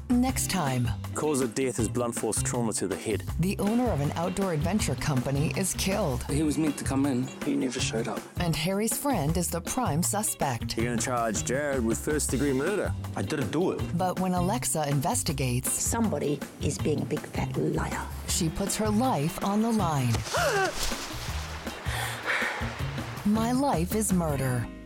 Next time, Cause of death is blunt force trauma to the head. the owner of an outdoor adventure company is killed, He was meant to come in. He never showed up. and Harry's friend is the prime suspect. You're going to charge Jared with first-degree murder. I didn't do it. But when Alexa investigates, Somebody is being a big fat liar. she puts her life on the line. My Life is Murder.